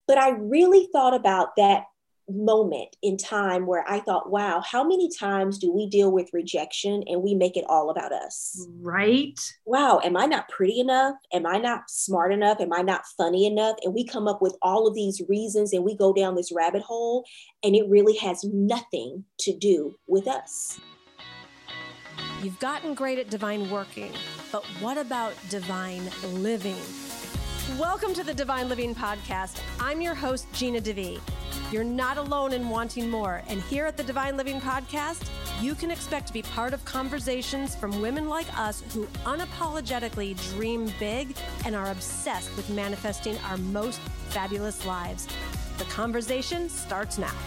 But I really thought about that moment in time where I thought, wow, how many times do we deal with rejection and we make it all about us? Right. Wow, am I not pretty enough? Am I not smart enough? Am I not funny enough? And we come up with all of these reasons and we go down this rabbit hole, and it really has nothing to do with us. You've gotten great at divine working, but what about divine living? Welcome to the Divine Living Podcast. I'm your host, Gina DeVee. You're not alone in wanting more, and here at the Divine Living Podcast, you can expect to be part of conversations from women like us who unapologetically dream big and are obsessed with manifesting our most fabulous lives. The conversation starts now.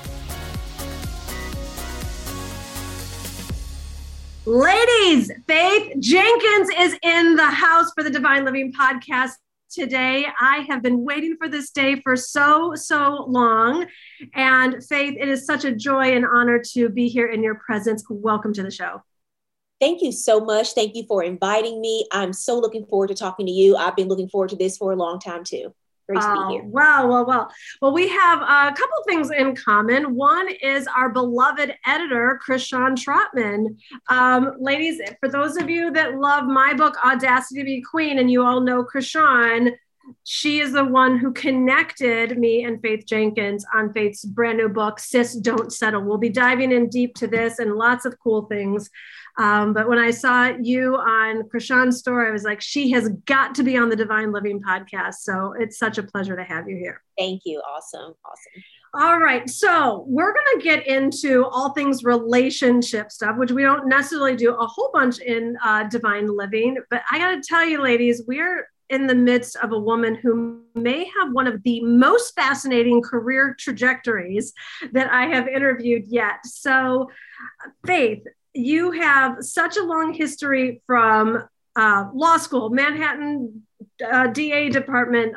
Ladies, Faith Jenkins is in the house for the Divine Living Podcast today. I have been waiting for this day for so long. And Faith, it is such a joy and honor to be here in your presence. Welcome to the show. Thank you so much. Thank you for inviting me. I'm so looking forward to talking to you. I've been looking forward to this for a long time too. Great to be here. Well, we have a couple of things in common. One is our beloved editor, Chrisean Trotman. Ladies, for those of you that love my book, Audacity to Be Queen, and you all know Chrisean, she is the one who connected me and Faith Jenkins on Faith's brand new book, Sis, Don't Settle. We'll be diving in deep to this and lots of cool things. But when I saw you on Chrisean's story, I was like, she has got to be on the Divine Living Podcast. So it's such a pleasure to have you here. Thank you. Awesome. All right. So we're going to get into all things relationship stuff, which we don't necessarily do a whole bunch in Divine Living. But I got to tell you, ladies, we're in the midst of a woman who may have one of the most fascinating career trajectories that I have interviewed yet. So, Faith, you have such a long history from law school, Manhattan DA department,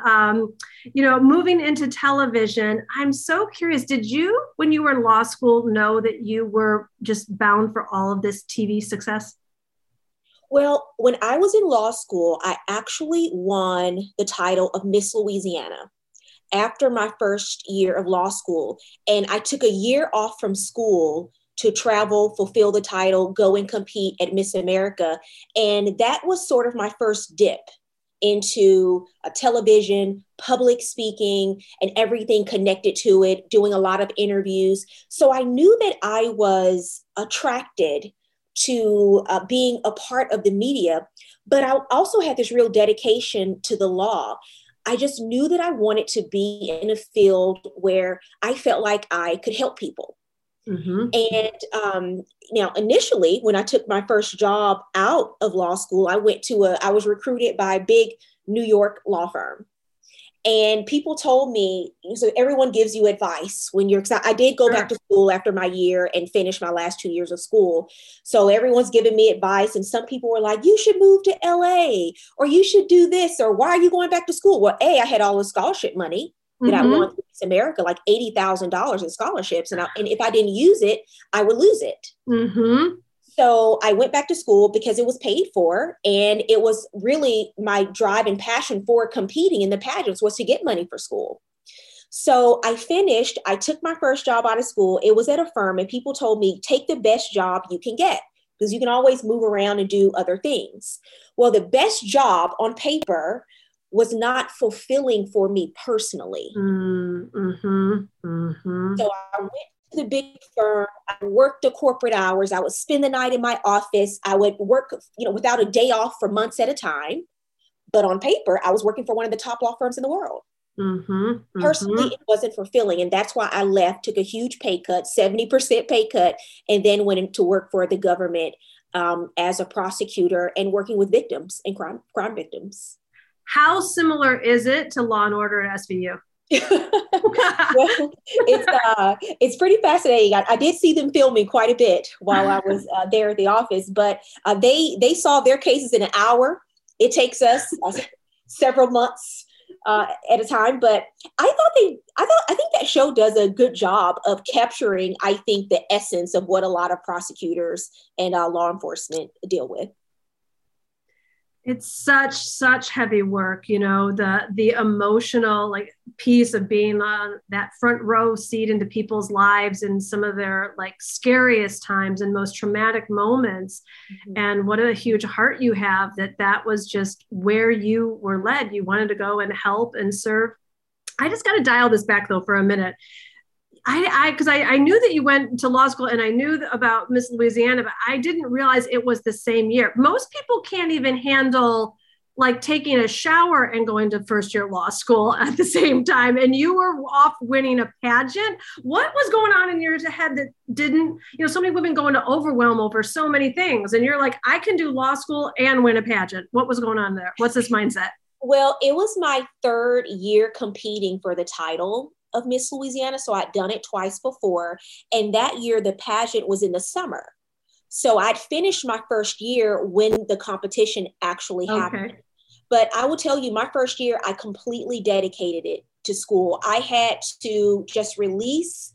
moving into television. I'm so curious, did you, when you were in law school, know that you were just bound for all of this TV success? Well, when I was in law school, I actually won the title of Miss Louisiana after my first year of law school. And I took a year off from school to travel, fulfill the title, go and compete at Miss America. And that was sort of my first dip into television, public speaking, and everything connected to it, doing a lot of interviews. So I knew that I was attracted to being a part of the media, but I also had this real dedication to the law. I just knew that I wanted to be in a field where I felt like I could help people. Mm-hmm. And now, initially, when I took my first job out of law school, I was recruited by a big New York law firm. And people told me, so everyone gives you advice when I did go back to school after my year and finish my last 2 years of school. So everyone's giving me advice. And some people were like, you should move to LA, or you should do this, or why are you going back to school? Well, I had all the scholarship money that I won through Miss America, like $80,000 in scholarships. And if I didn't use it, I would lose it. Mm-hmm. So I went back to school because it was paid for. And it was really my drive and passion for competing in the pageants was to get money for school. So I took my first job out of school. It was at a firm, and people told me, take the best job you can get, because you can always move around and do other things. Well, the best job on paper was not fulfilling for me personally. Mm-hmm, mm-hmm. So I went to the big firm. I worked the corporate hours. I would spend the night in my office. I would work, without a day off for months at a time. But on paper, I was working for one of the top law firms in the world. Mm-hmm, mm-hmm. Personally, it wasn't fulfilling. And that's why I left, took a huge pay cut, 70% pay cut, and then went to work for the government as a prosecutor and working with victims and crime victims. How similar is it to Law and Order at SVU? Well, it's pretty fascinating. I did see them filming quite a bit while I was there at the office, but they solve their cases in an hour. It takes us several months at a time. But I think that show does a good job of capturing, I think, the essence of what a lot of prosecutors and law enforcement deal with. It's such heavy work, you know, the emotional like piece of being on that front row seat into people's lives and some of their like scariest times and most traumatic moments. Mm-hmm. And what a huge heart you have that was just where you were led. You wanted to go and help and serve. I just got to dial this back though for a minute. Because I knew that you went to law school and I knew about Miss Louisiana, but I didn't realize it was the same year. Most people can't even handle like taking a shower and going to first year law school at the same time. And you were off winning a pageant. What was going on in your head that didn't, you know, so many women go into overwhelm over so many things. And you're like, I can do law school and win a pageant. What was going on there? What's this mindset? Well, it was my third year competing for the title of Miss Louisiana. So I'd done it twice before. And that year, the pageant was in the summer. So I'd finished my first year when the competition actually happened. But I will tell you, my first year, I completely dedicated it to school. I had to just release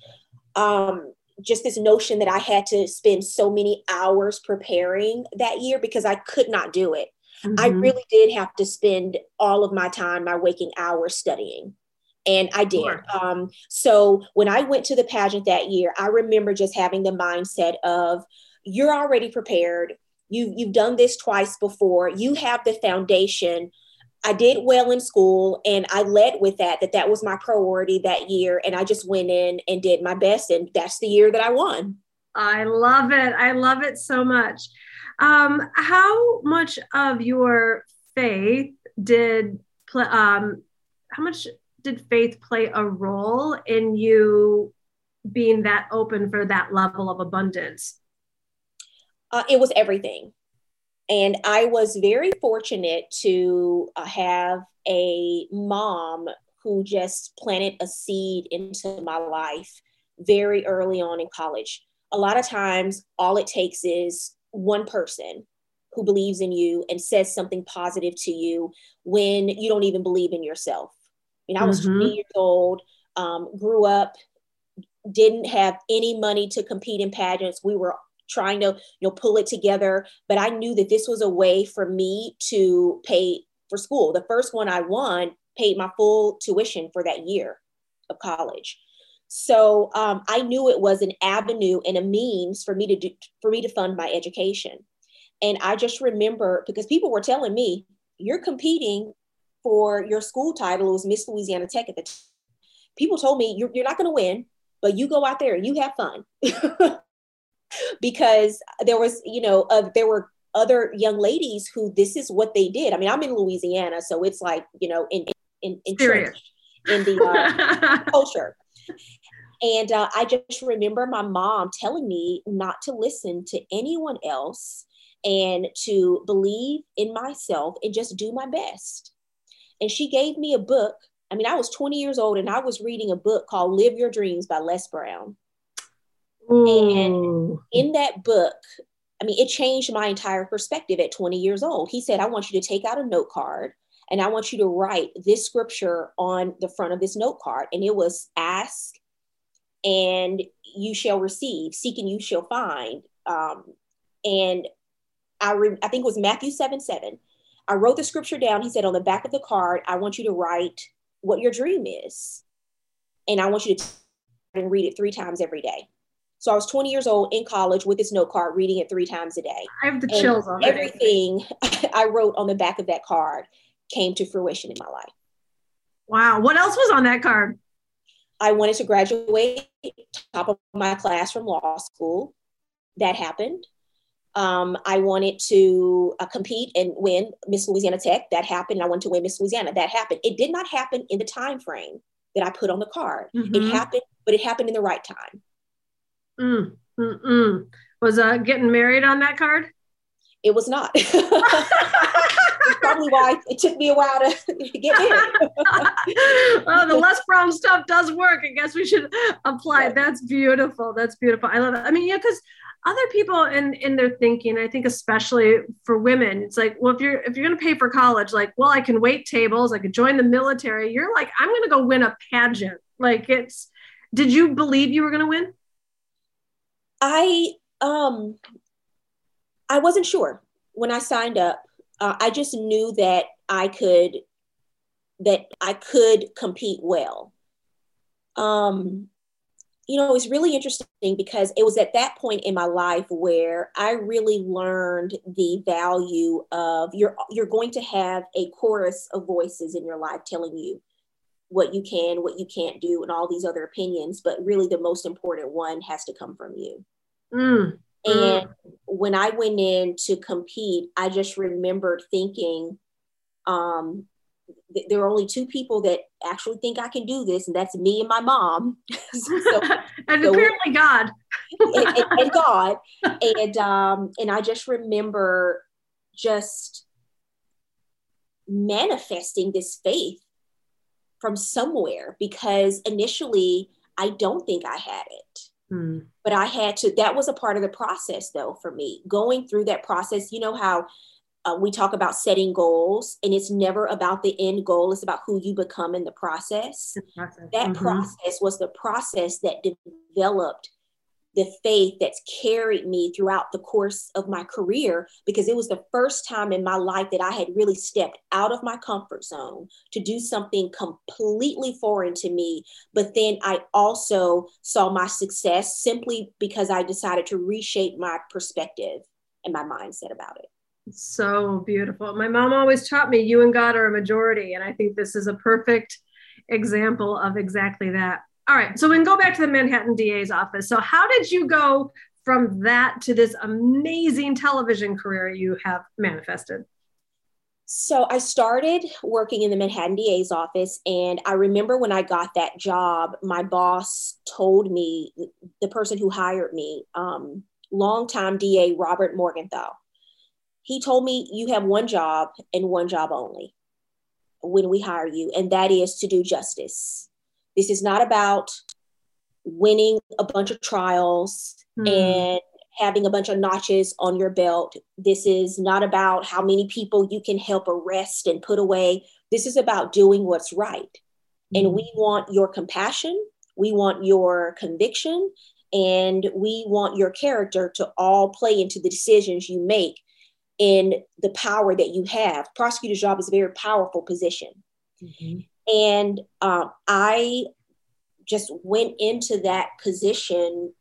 just this notion that I had to spend so many hours preparing that year because I could not do it. Mm-hmm. I really did have to spend all of my time, my waking hours studying. And I did. Sure. So when I went to the pageant that year, I remember just having the mindset of, you're already prepared. You've done this twice before. You have the foundation. I did well in school and I led with that was my priority that year. And I just went in and did my best. And that's the year that I won. I love it. I love it so much. How much of your faith how much did faith play a role in you being that open for that level of abundance? It was everything. And I was very fortunate to have a mom who just planted a seed into my life very early on in college. A lot of times, all it takes is one person who believes in you and says something positive to you when you don't even believe in yourself. I was 20 years old, grew up, didn't have any money to compete in pageants. We were trying to, pull it together, but I knew that this was a way for me to pay for school. The first one I won paid my full tuition for that year of college. So I knew it was an avenue and a means for me to fund my education. And I just remember, because people were telling me, you're competing for your school title. It was Miss Louisiana Tech at the time. People told me, you're not going to win, but you go out there and you have fun. Because there was, there were other young ladies who this is what they did. I mean, I'm in Louisiana, so it's like, in the culture. And I just remember my mom telling me not to listen to anyone else and to believe in myself and just do my best. And she gave me a book. I mean, I was 20 years old and I was reading a book called Live Your Dreams by Les Brown. Ooh. And in that book, I mean, it changed my entire perspective at 20 years old. He said, I want you to take out a note card and I want you to write this scripture on the front of this note card. And it was ask and you shall receive, seek and you shall find. And I think it was Matthew 7:7. I wrote the scripture down. He said, on the back of the card, I want you to write what your dream is. And I want you to read it 3 times every day. So I was 20 years old in college with this note card, reading it 3 times a day. I have the chills on everything I wrote on the back of that card came to fruition in my life. Wow. What else was on that card? I wanted to graduate top of my class from law school. That happened. I wanted to compete and win Miss Louisiana Tech. That happened. I wanted to win Miss Louisiana. That happened. It did not happen in the time frame that I put on the card. Mm-hmm. It happened, but it happened in the right time. Was getting married on that card? It was not. That's probably why it took me a while to get married. Oh, the Les Brown stuff does work. I guess we should apply it. That's beautiful. That's beautiful. I love it. I mean, yeah, because other people in their thinking, I think especially for women, it's like, well, if you're going to pay for college, like, well, I can wait tables, I could join the military. You're like, I'm going to go win a pageant. Like did you believe you were going to win? I wasn't sure when I signed up. I just knew that I could compete well. It's really interesting because it was at that point in my life where I really learned the value of you're going to have a chorus of voices in your life telling you what you can, what you can't do, and all these other opinions. But really the most important one has to come from you. And when I went in to compete, I just remembered thinking, there are only two people that actually think I can do this, and that's me and my mom. And apparently God. and God. And I just remember just manifesting this faith from somewhere, because initially I don't think I had it. But I had to, that was a part of the process though, for me, going through that process. You know how we talk about setting goals, and it's never about the end goal. It's about who you become in the process. That process was the process that developed the faith that's carried me throughout the course of my career, because it was the first time in my life that I had really stepped out of my comfort zone to do something completely foreign to me. But then I also saw my success simply because I decided to reshape my perspective and my mindset about it. So beautiful. My mom always taught me, you and God are a majority. And I think this is a perfect example of exactly that. All right. So we can go back to the Manhattan DA's office. So how did you go from that to this amazing television career you have manifested? So I started working in the Manhattan DA's office. And I remember when I got that job, my boss told me, the person who hired me, longtime DA Robert Morgenthau, he told me, you have one job and one job only when we hire you, and that is to do justice. This is not about winning a bunch of trials and having a bunch of notches on your belt. This is not about how many people you can help arrest and put away. This is about doing what's right. And we want your compassion, we want your conviction, and we want your character to all play into the decisions you make in the power that you have. Prosecutor's job is a very powerful position. And I just went into that position,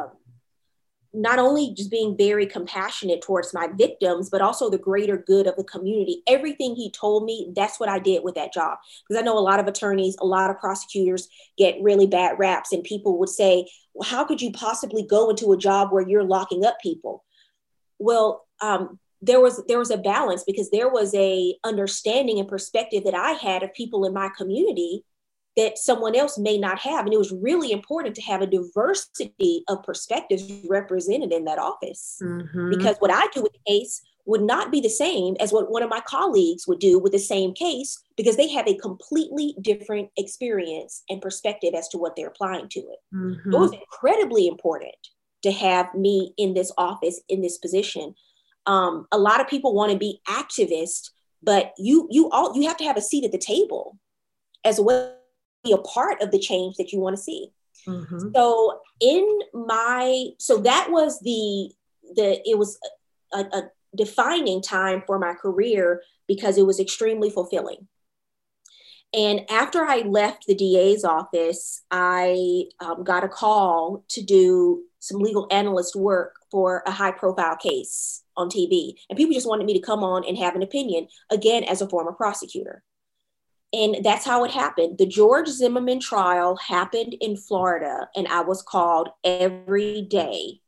not only just being very compassionate towards my victims, but also the greater good of the community. Everything he told me, that's what I did with that job. Because I know a lot of attorneys, a lot of prosecutors get really bad raps, and people would say, well, how could you possibly go into a job where you're locking up people? Well, there was a balance, because there was a understanding and perspective that I had of people in my community that someone else may not have. And it was really important to have a diversity of perspectives represented in that office, because what I do with the case would not be the same as what one of my colleagues would do with the same case, because they have a completely different experience and perspective as to what they're applying to it. It was incredibly important to have me in this office, in this position. A lot of people want to be activists, but you have to have a seat at the table as well, be a part of the change that you want to see. So that was it was a defining time for my career, because it was extremely fulfilling. And after I left the DA's office, I got a call to do some legal analyst work for a high profile case on TV. And people just wanted me to come on and have an opinion, again, as a former prosecutor. And that's how it happened. The George Zimmerman trial happened in Florida, and I was called every day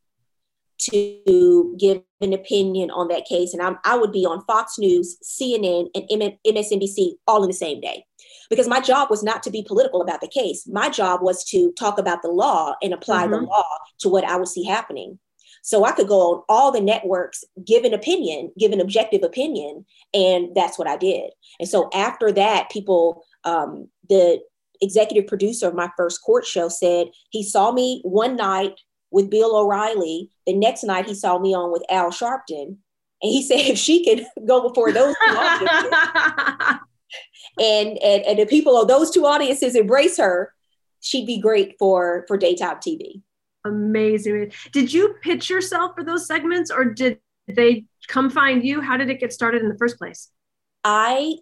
to give an opinion on that case. And I would be on Fox News, CNN, and MSNBC all in the same day, because my job was not to be political about the case. My job was to talk about the law and apply the law to what I would see happening. So I could go on all the networks, give an opinion, give an objective opinion, and that's what I did. And so after that, people, the executive producer of my first court show said he saw me one night with Bill O'Reilly. The next night he saw me on with Al Sharpton. And he said if she could go before those two audiences and the people of those two audiences embrace her, she'd be great for daytime TV. Amazing. Did you pitch yourself for those segments, or did they come find you? How did it get started in the first place? I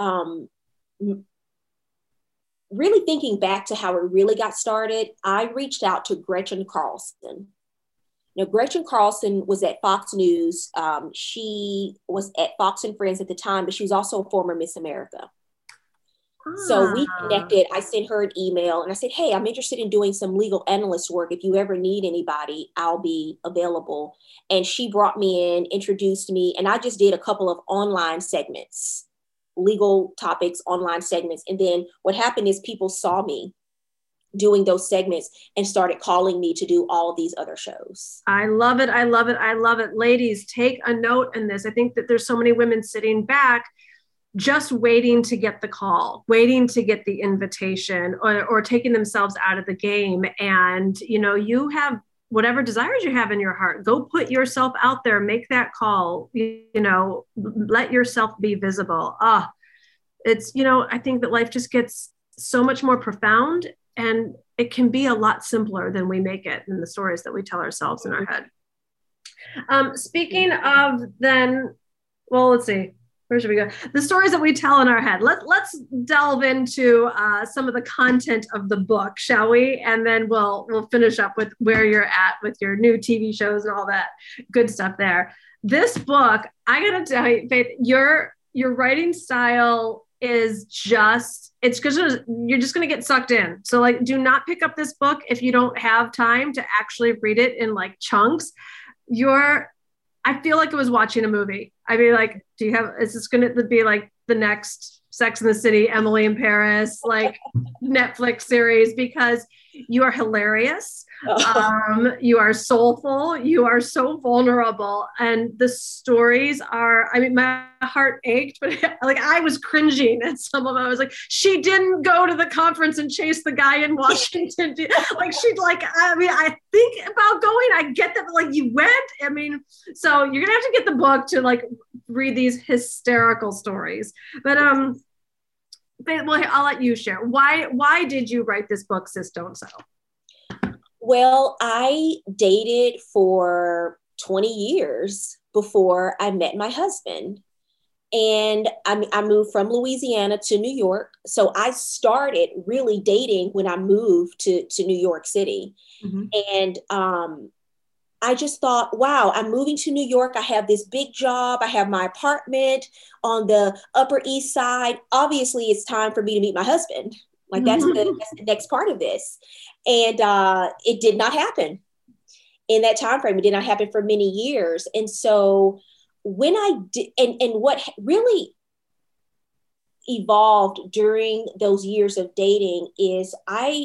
really thinking back to how it really got started, I reached out to Gretchen Carlson. Now, Gretchen Carlson was at Fox News. She was at Fox and Friends at the time, but she was also a former Miss America. So we connected. I sent her an email and I said, hey, I'm interested in doing some legal analyst work. If you ever need anybody, I'll be available. And she brought me in, introduced me, and I just did a couple of online segments, legal topics, online segments. And then what happened is people saw me doing those segments and started calling me to do all of these other shows. I love it. I love it. I love it. Ladies, take a note in this. I think that there's so many women sitting back just waiting to get the call, waiting to get the invitation, or taking themselves out of the game. And, you know, you have whatever desires you have in your heart, go put yourself out there, make that call, you know, let yourself be visible. It's, you know, I think that life just gets so much more profound, and it can be a lot simpler than we make it in the stories that we tell ourselves in our head. Speaking of then, well, let's see. Where should we go? The stories that we tell in our head. Let's delve into some of the content of the book, shall we? And then we'll finish up with where you're at with your new TV shows and all that good stuff there. This book, I gotta tell you, Faith, your writing style is just, it's because you're just gonna get sucked in. So like, do not pick up this book if you don't have time to actually read it in like chunks. I feel like I was watching a movie. I mean, like, is this going to be like the next Sex and the City, Emily in Paris, like Netflix series? Because you are hilarious. You are soulful. You are so vulnerable. And the stories are, I mean, my heart ached, but like I was cringing at some of them. I was like, she didn't go to the conference and chase the guy in Washington. Like she'd like, I mean, I think about going, I get that, but like you went, I mean, so you're gonna have to get the book to like read these hysterical stories. But well, I'll let you share. Why did you write this book, Sis Don't Settle? Well, I dated for 20 years before I met my husband. And I moved from Louisiana to New York. So I started really dating when I moved to New York City. Mm-hmm. And I just thought, wow, I'm moving to New York. I have this big job. I have my apartment on the Upper East Side. Obviously, it's time for me to meet my husband. Like that's the next part of this. And it did not happen in that time frame. It did not happen for many years. And so when I did, and what really evolved during those years of dating is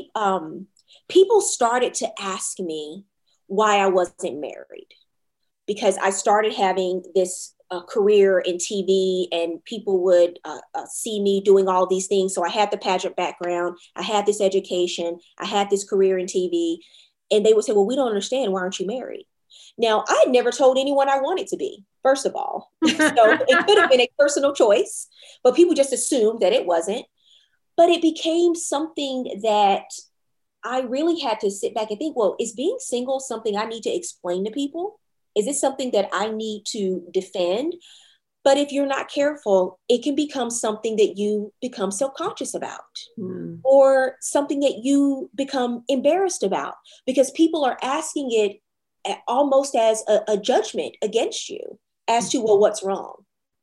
people started to ask me why I wasn't married, because I started having this career in TV, and people would see me doing all these things. So I had the pageant background, I had this education, I had this career in TV, and they would say, well, we don't understand. Why aren't you married? Now, I had never told anyone I wanted to be, first of all. So it could have been a personal choice, but people just assumed that it wasn't. But it became something that I really had to sit back and think, well, is being single something I need to explain to people? Is this something that I need to defend? But if you're not careful, it can become something that you become self-conscious about, or something that you become embarrassed about, because people are asking it almost as a judgment against you as to, well, what's wrong?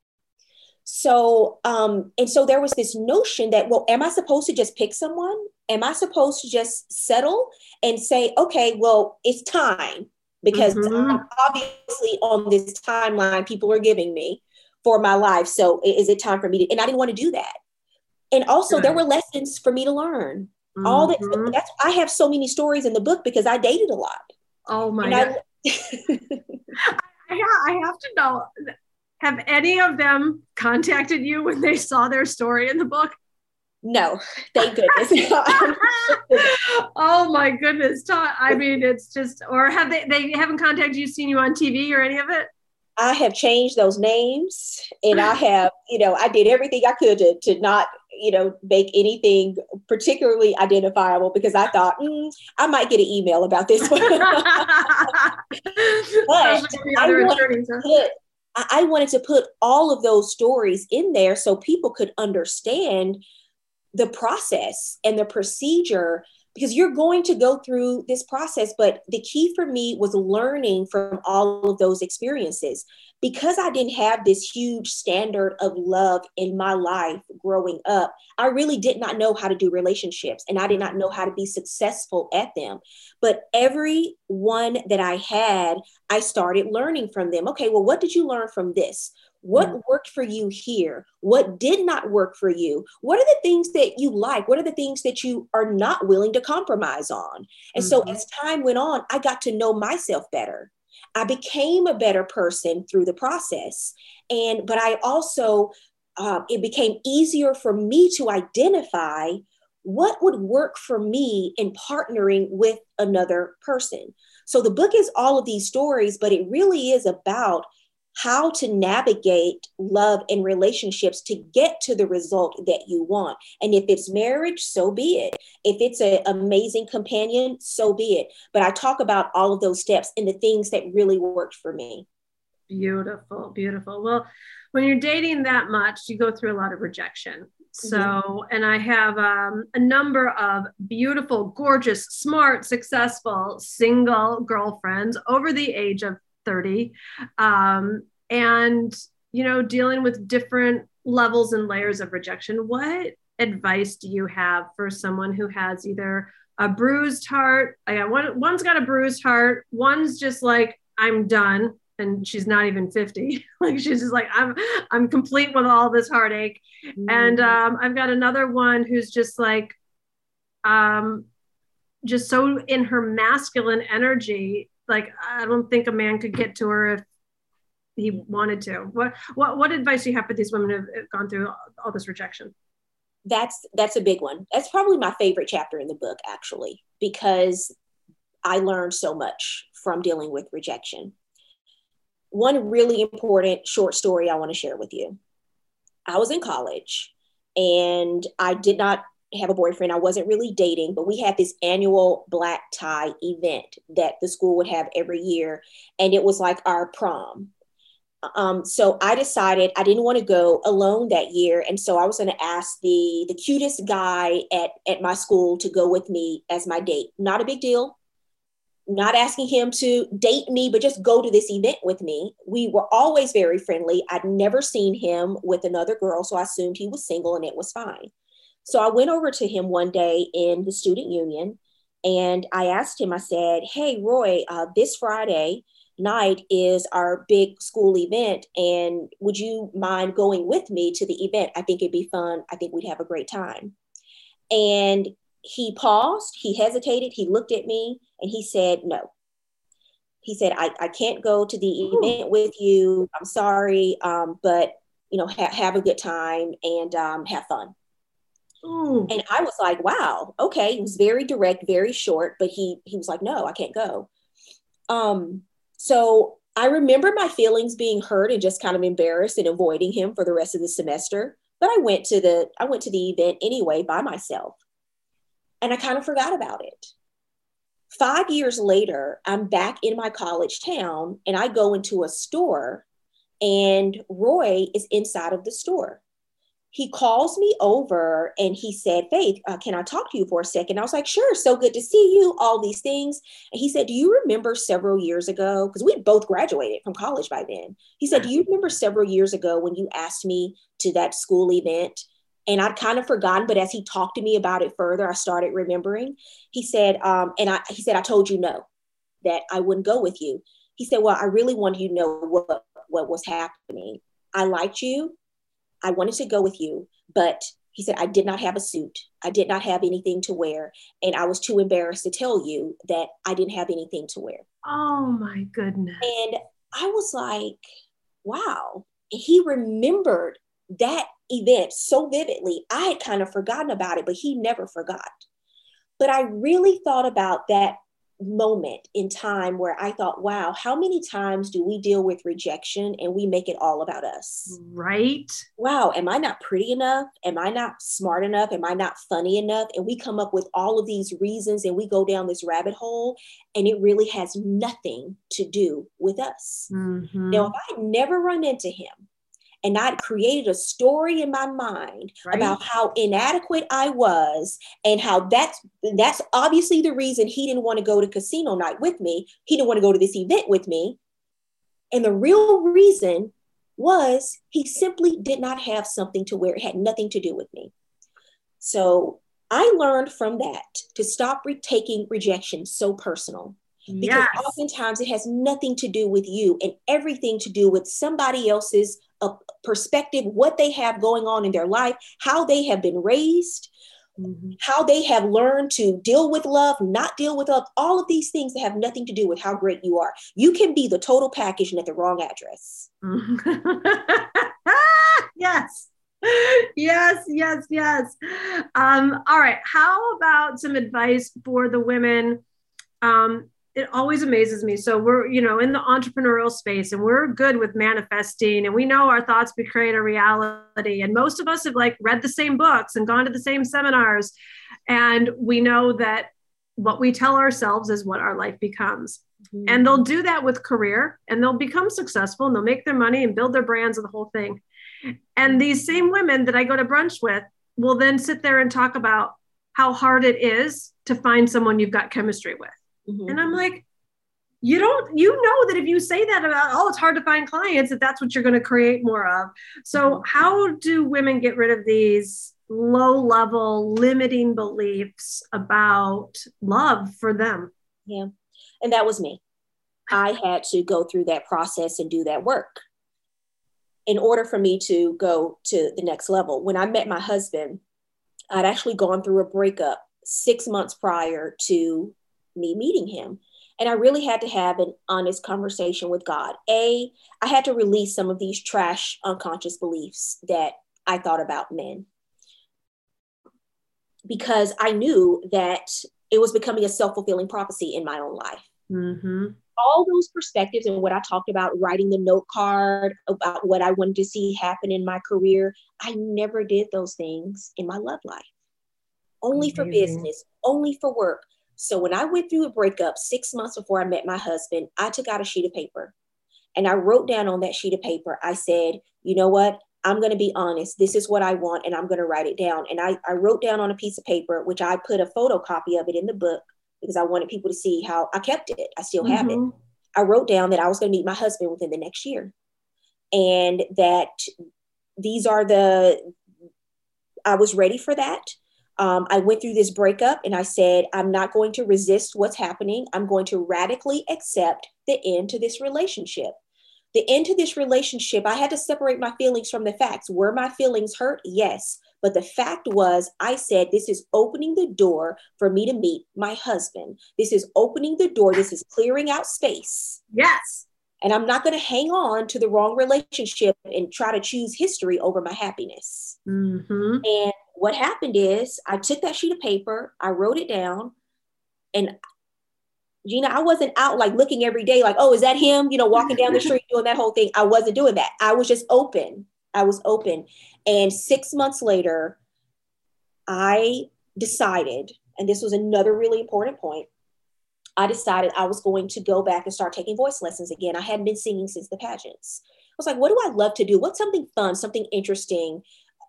So, and so there was this notion that, well, am I supposed to just pick someone? Am I supposed to just settle and say, okay, well, it's time? Because obviously on this timeline people are giving me for my life. So is it time for me to, and I didn't want to do that. And also there were lessons for me to learn. All that. I have so many stories in the book because I dated a lot. Oh my God. I have to know, have any of them contacted you when they saw their story in the book? No, thank goodness. Oh my goodness. I mean, it's just, or have they haven't contacted you, seen you on TV or any of it? I have changed those names, and I have, I did everything I could to not, make anything particularly identifiable, because I thought, I might get an email about this one. But I wanted to put all of those stories in there so people could understand the process and the procedure, because you're going to go through this process. But the key for me was learning from all of those experiences, because I didn't have this huge standard of love in my life growing up. I really did not know how to do relationships, and I did not know how to be successful at them. But every one that I had, I started learning from them. Okay, well, what did you learn from this? What worked for you here? What did not work for you? What are the things that you like? What are the things that you are not willing to compromise on? And so as time went on, I got to know myself better. I became a better person through the process. But I also, it became easier for me to identify what would work for me in partnering with another person. So the book is all of these stories, but it really is about how to navigate love and relationships to get to the result that you want. And if it's marriage, so be it. If it's an amazing companion, so be it. But I talk about all of those steps and the things that really worked for me. Beautiful, beautiful. Well, when you're dating that much, you go through a lot of rejection. So, and I have a number of beautiful, gorgeous, smart, successful, single girlfriends over the age of 30, and dealing with different levels and layers of rejection. What advice do you have for someone who has either a bruised heart? One's got a bruised heart, one's just like, I'm done, and she's not even 50. Like, she's just like, I'm complete with all this heartache. And I've got another one who's just like, just so in her masculine energy. Like, I don't think a man could get to her if he wanted to. What advice do you have for these women who have gone through all this rejection? That's a big one. That's probably my favorite chapter in the book, actually, because I learned so much from dealing with rejection. One really important short story I want to share with you. I was in college and I did not have a boyfriend. I wasn't really dating, but we had this annual black tie event that the school would have every year. And it was like our prom. So I decided I didn't want to go alone that year. And so I was going to ask the cutest guy at my school to go with me as my date. Not a big deal. Not asking him to date me, but just go to this event with me. We were always very friendly. I'd never seen him with another girl, so I assumed he was single and it was fine. So I went over to him one day in the student union and I asked him, I said, hey, Roy, this Friday night is our big school event. And would you mind going with me to the event? I think it'd be fun. I think we'd have a great time. And he paused, he hesitated, he looked at me and he said, no. He said, I can't go to the event with you. I'm sorry, but have a good time and have fun. Ooh. And I was like, wow, okay. He was very direct, very short, but he was like, no, I can't go. So I remember my feelings being hurt and just kind of embarrassed and avoiding him for the rest of the semester. But I went to the event anyway by myself. And I kind of forgot about it. 5 years later, I'm back in my college town and I go into a store and Roy is inside of the store. He calls me over and he said, Faith, can I talk to you for a second? I was like, sure, so good to see you, all these things. And he said, do you remember several years ago? Because we both graduated from college by then. He said, do you remember several years ago when you asked me to that school event? And I'd kind of forgotten, but as he talked to me about it further, I started remembering. He said, I told you no, that I wouldn't go with you. He said, well, I really wanted you to know what was happening. I liked you. I wanted to go with you, but he said, I did not have a suit. I did not have anything to wear. And I was too embarrassed to tell you that I didn't have anything to wear. Oh my goodness. And I was like, wow. He remembered that event so vividly. I had kind of forgotten about it, but he never forgot. But I really thought about that moment in time where I thought, wow, how many times do we deal with rejection and we make it all about us? Right. Wow, am I not pretty enough? Am I not smart enough? Am I not funny enough? And we come up with all of these reasons and we go down this rabbit hole, and it really has nothing to do with us. Mm-hmm. Now, if I never run into him, and I'd created a story in my mind about how inadequate I was, and how that's obviously the reason he didn't want to go to casino night with me. He didn't want to go to this event with me. And the real reason was he simply did not have something to wear. It had nothing to do with me. So I learned from that to stop taking rejection so personal. Because oftentimes it has nothing to do with you and everything to do with somebody else's perspective, what they have going on in their life, how they have been raised, how they have learned to deal with love, not deal with love, all of these things that have nothing to do with how great you are. You can be the total package and at the wrong address. Yes. Yes. All right. How about some advice for the women? It always amazes me. So we're, in the entrepreneurial space, and we're good with manifesting, and we know our thoughts create a reality. And most of us have read the same books and gone to the same seminars. And we know that what we tell ourselves is what our life becomes. Mm-hmm. And they'll do that with career, and they'll become successful, and they'll make their money and build their brands and the whole thing. And these same women that I go to brunch with will then sit there and talk about how hard it is to find someone you've got chemistry with. Mm-hmm. And I'm like, you know that if you say that about, it's hard to find clients, that's what you're going to create more of. So how do women get rid of these low level limiting beliefs about love for them? Yeah. And that was me. I had to go through that process and do that work in order for me to go to the next level. When I met my husband, I'd actually gone through a breakup 6 months prior to me meeting him. And I really had to have an honest conversation with God. I had to release some of these trash, unconscious beliefs that I thought about men, because I knew that it was becoming a self-fulfilling prophecy in my own life. Mm-hmm. All those perspectives and what I talked about, writing the note card about what I wanted to see happen in my career, I never did those things in my love life. Only for business, only for work. So when I went through a breakup 6 months before I met my husband, I took out a sheet of paper and I wrote down on that sheet of paper, I said, you know what? I'm going to be honest. This is what I want, and I'm going to write it down. And I wrote down on a piece of paper, which I put a photocopy of it in the book because I wanted people to see how I kept it. I still have it. I wrote down that I was going to meet my husband within the next year, and that I was ready for that. I went through this breakup and I said, I'm not going to resist what's happening. I'm going to radically accept the end to this relationship. The end to this relationship, I had to separate my feelings from the facts. Were my feelings hurt? Yes. But the fact was, I said, this is opening the door for me to meet my husband. This is opening the door. This is clearing out space. Yes. And I'm not going to hang on to the wrong relationship and try to choose history over my happiness. Mm-hmm. And what happened is I took that sheet of paper, I wrote it down, and Gina, I wasn't out looking every day oh, is that him? Walking down the street doing that whole thing. I wasn't doing that. I was just open. I was open. And 6 months later, I decided, and this was another really important point, I decided I was going to go back and start taking voice lessons again. I hadn't been singing since the pageants. I was like, what do I love to do? What's something fun, something interesting?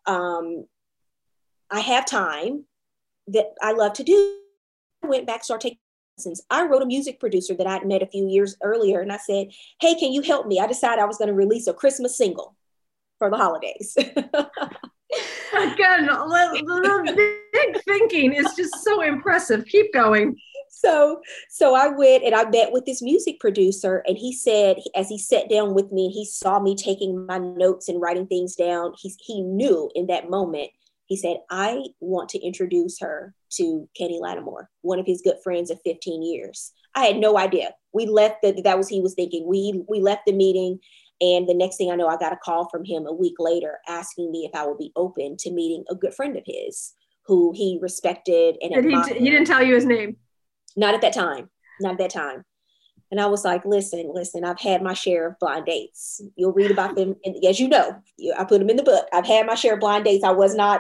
I have time that I love to do. I went back, started taking lessons. I wrote a music producer that I'd met a few years earlier, and I said, hey, can you help me? I decided I was going to release a Christmas single for the holidays. Again, the big thinking is just so impressive. Keep going. So I went and I met with this music producer, and he said, as he sat down with me and he saw me taking my notes and writing things down, he knew in that moment, he said, I want to introduce her to Kenny Lattimore, one of his good friends of 15 years. I had no idea. We left that was he was thinking. We left the meeting, and the next thing I know, I got a call from him a week later asking me if I would be open to meeting a good friend of his who he respected and admired. He didn't tell you his name? Not at that time. not at that time. And I was like, listen, I've had my share of blind dates. You'll read about them. And as you know, I put them in the book. I've had my share of blind dates. I was not,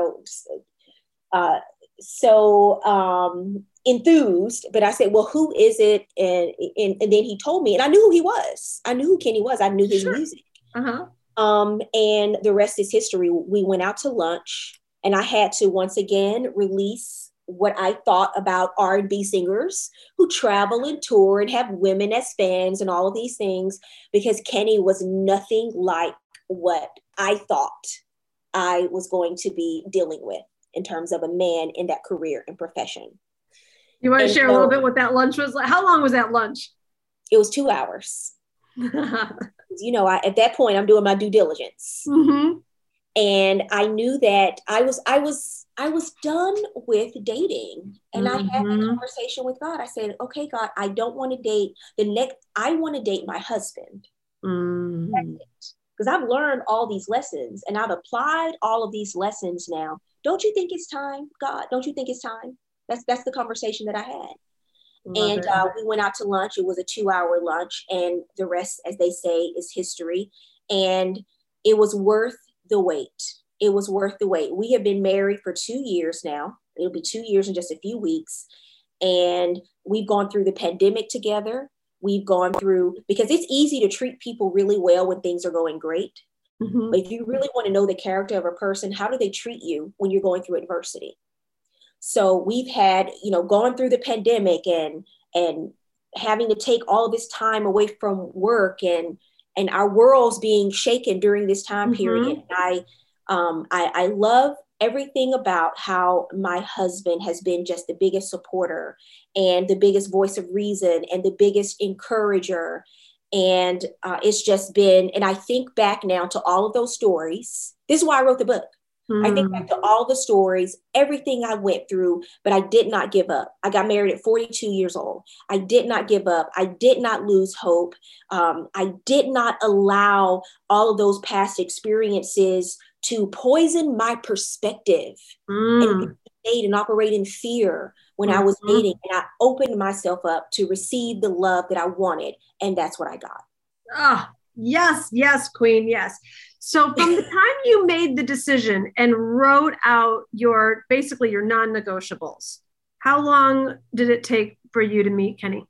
enthused, but I said, well, who is it? And then he told me, and I knew who he was. I knew who Kenny was. I knew his music. Uh-huh. And the rest is history. We went out to lunch, and I had to once again release what I thought about R&B singers who travel and tour and have women as fans and all of these things, because Kenny was nothing like what I thought I was going to be dealing with in terms of a man in that career and profession. You want to share a little bit what that lunch was like? How long was that lunch? It was 2 hours. At that point, I'm doing my due diligence. Mm-hmm. And I knew that I was done with dating. And I had that conversation with God. I said, okay, God, I don't want to date I want to date my husband. Mm-hmm. Because I've learned all these lessons and I've applied all of these lessons now. Don't you think it's time, God? Don't you think it's time? That's the conversation that I had. And we went out to lunch. It was a 2-hour lunch, and the rest, as they say, is history. And it was worth the wait. It was worth the wait. We have been married for 2 years now. It'll be 2 years in just a few weeks. And we've gone through the pandemic together. We've gone through, because it's easy to treat people really well when things are going great. Mm-hmm. But if you really want to know the character of a person, how do they treat you when you're going through adversity? So we've had, going through the pandemic and having to take all of this time away from work and our worlds being shaken during this time period. I love everything about how my husband has been just the biggest supporter and the biggest voice of reason and the biggest encourager. And it's just been, and I think back now to all of those stories. This is why I wrote the book. I think back to all the stories, everything I went through, but I did not give up. I got married at 42 years old. I did not give up. I did not lose hope. I did not allow all of those past experiences to poison my perspective and operate in fear when I was dating. And I opened myself up to receive the love that I wanted. And that's what I got. Ah, yes, Queen, yes. So from the time you made the decision and wrote out your non-negotiables, how long did it take for you to meet Kenny?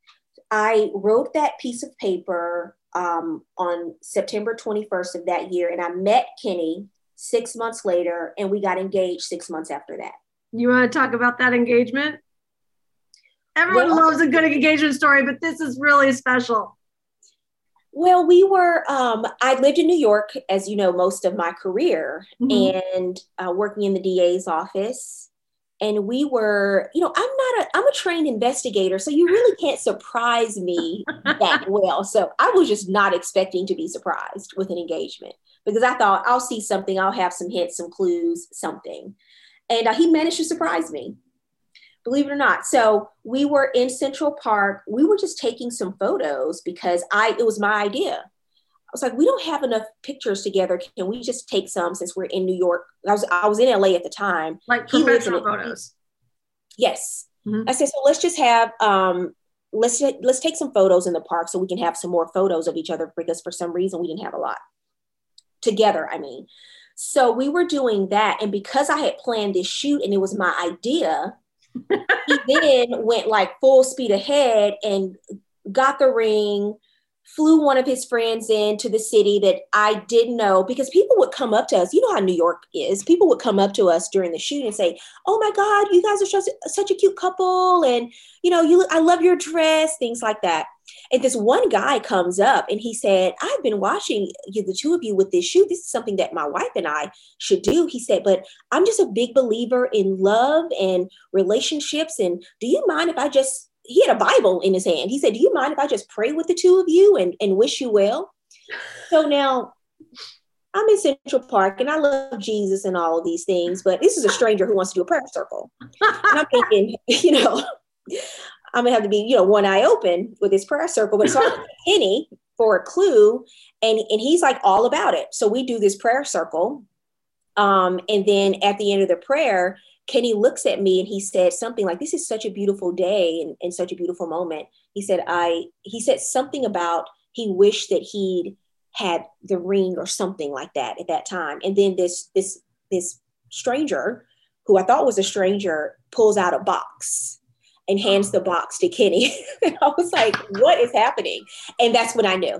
I wrote that piece of paper on September 21st of that year, and I met Kenny 6 months later, and we got engaged 6 months after that. You want to talk about that engagement? Everyone loves a good engagement story, but this is really special. Well, we were, I lived in New York, as you know, most of my career, and working in the DA's office. And we were, I'm a trained investigator, so you really can't surprise me that well. So I was just not expecting to be surprised with an engagement, because I thought I'll see something, I'll have some hints, some clues, something. And he managed to surprise me, believe it or not. So we were in Central Park. We were just taking some photos because it was my idea. I was like, we don't have enough pictures together. Can we just take some since we're in New York? I was in LA at the time. Like professional photos. Yes. I said, so let's just have, let's take some photos in the park so we can have some more photos of each other, because for some reason we didn't have a lot together. So we were doing that. And because I had planned this shoot and it was my idea, he then went like full speed ahead and got the ring, flew one of his friends into the city that I didn't know, because people would come up to us. You know how New York is. People would come up to us during the shoot and say, oh my God, you guys are such a cute couple. And, I love your dress, things like that. And this one guy comes up and he said, I've been watching the two of you with this shoot. This is something that my wife and I should do. He said, but I'm just a big believer in love and relationships. And do you mind if he had a Bible in his hand. He said, do you mind if I just pray with the two of you and wish you well? So now I'm in Central Park and I love Jesus and all of these things, but this is a stranger who wants to do a prayer circle. And I'm thinking, I'm gonna have to be, one eye open with this prayer circle. But so I asked Kenny for a clue, and he's like all about it. So we do this prayer circle. And then at the end of the prayer, Kenny looks at me and he said something like, this is such a beautiful day and such a beautiful moment. He said something about he wished that he'd had the ring or something like that at that time. And then this stranger, who I thought was a stranger, pulls out a box and hands the box to Kenny. And I was like, what is happening? And that's when I knew.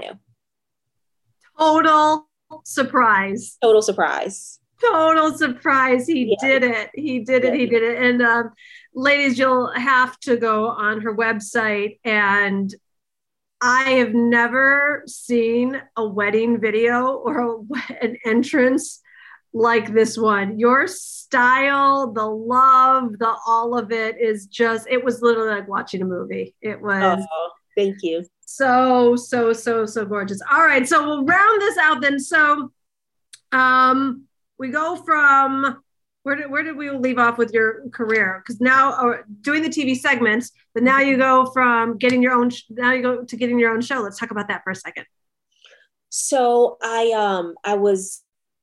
Total surprise. Total surprise. He did it. And ladies, you'll have to go on her website. And I have never seen a wedding video or an entrance like this one. Your style, the love, the all of it is just, it was literally like watching a movie. It was. Oh, thank you. So gorgeous. All right. So we'll round this out then. So we go from, where did we leave off with your career? Because now doing the TV segments, but now you go from getting your own, now you go to getting your own show. Let's talk about that for a second. So I was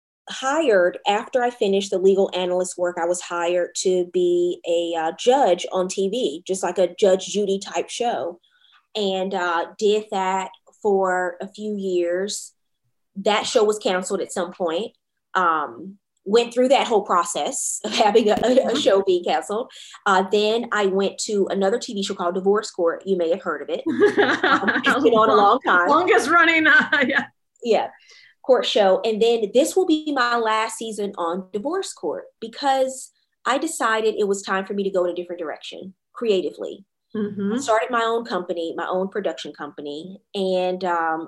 hired after I finished the legal analyst work. I was hired to be a judge on TV, just like a Judge Judy type show, and did that for a few years. That show was canceled at some point. Went through that whole process of having a show being canceled. Then I went to another TV show called Divorce Court. You may have heard of it. It's been on a long time. Longest running, yeah. Court show. And then this will be my last season on Divorce Court because I decided it was time for me to go in a different direction creatively. Mm-hmm. I started my own company, my own production company, and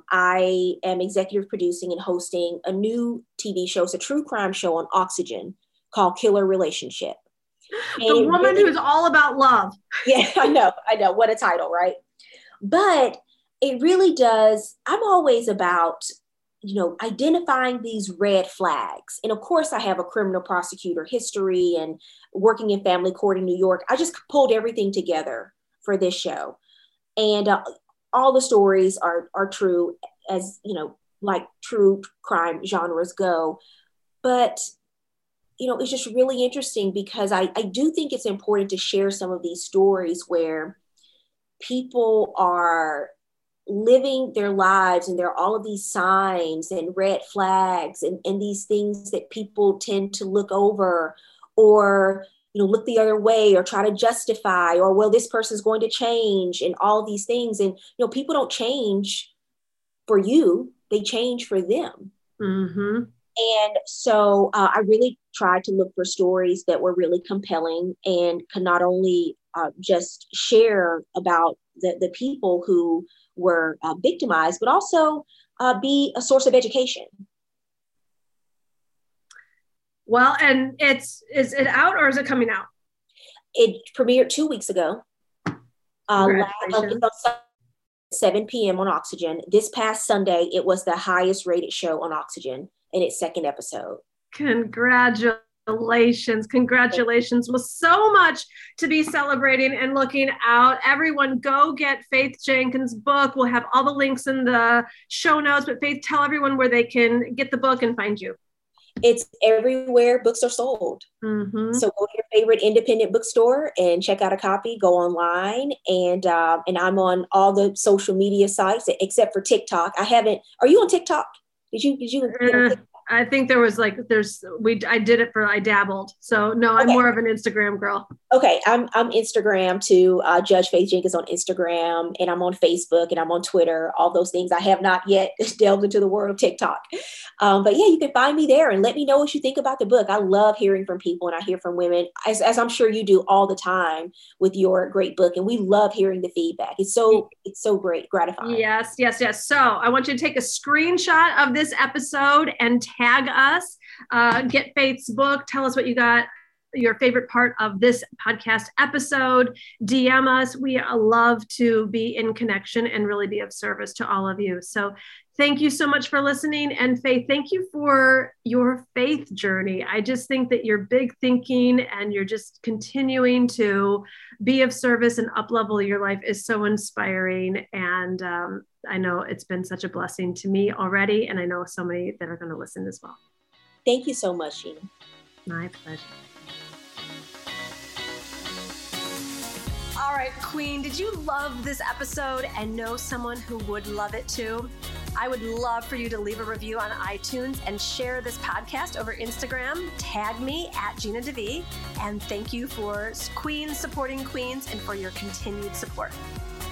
I am executive producing and hosting a new TV show. It's a true crime show on Oxygen called Killer Relationship. The woman who's all about love. Yeah, I know. What a title, right? But it really does. I'm always about, identifying these red flags. And of course, I have a criminal prosecutor history and working in family court in New York. I just pulled everything together for this show. And all the stories are true, as, like true crime genres go. But, it's just really interesting because I do think it's important to share some of these stories where people are living their lives and there are all of these signs and red flags and these things that people tend to look over or look the other way or try to justify, or, well, this person's going to change and all these things. And, people don't change for you, they change for them. Mm-hmm. And so I really tried to look for stories that were really compelling and could not only just share about the people who were victimized, but also be a source of education. Well, and is it out or is it coming out? It premiered 2 weeks ago. It's on 7 p.m. on Oxygen. This past Sunday, it was the highest rated show on Oxygen in its second episode. Congratulations. Well, so much to be celebrating and looking out. Everyone go get Faith Jenkins' book. We'll have all the links in the show notes, but Faith, tell everyone where they can get the book and find you. It's everywhere books are sold. Mm-hmm. So go to your favorite independent bookstore and check out a copy. Go online, and I'm on all the social media sites except for TikTok. Are you on TikTok? Did you? I think there was I dabbled. So no, I'm more of an Instagram girl. Okay. I'm Instagram too. Judge Faith Jenkins on Instagram, and I'm on Facebook and I'm on Twitter, all those things. I have not yet delved into the world of TikTok. But yeah, you can find me there and let me know what you think about the book. I love hearing from people, and I hear from women as I'm sure you do all the time with your great book. And we love hearing the feedback. It's so great, gratifying. Yes. So I want you to take a screenshot of this episode and tag us, get Faith's book. Tell us what you got, your favorite part of this podcast episode. DM us. We love to be in connection and really be of service to all of you. So thank you so much for listening. And Faith, thank you for your faith journey. I just think that you're big thinking and you're just continuing to be of service and up-level your life is so inspiring. And I know it's been such a blessing to me already. And I know so many that are going to listen as well. Thank you so much, Gina. My pleasure. right, Queen, did you love this episode and know someone who would love it too? I would love for you to leave a review on iTunes and share this podcast over Instagram. Tag me at Gina DeVee. And thank you for Queens supporting Queens and for your continued support.